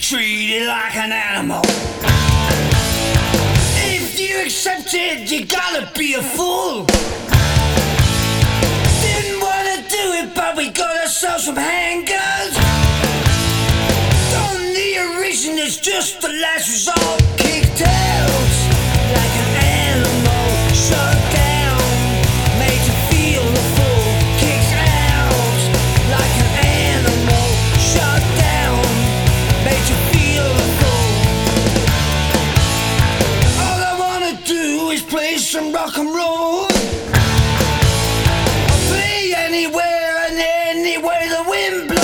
treated like an animal. If you accept it, you gotta be a fool. Didn't wanna do it, but we got ourselves some handguns. Don't need a reason, it's just the last resort. Kick tails like an animal, shut down, made to feel the fool. Kicks out like an animal, shut down, made to feel the fool. All I wanna do is play some rock and roll. I'll play anywhere and any way the wind blows.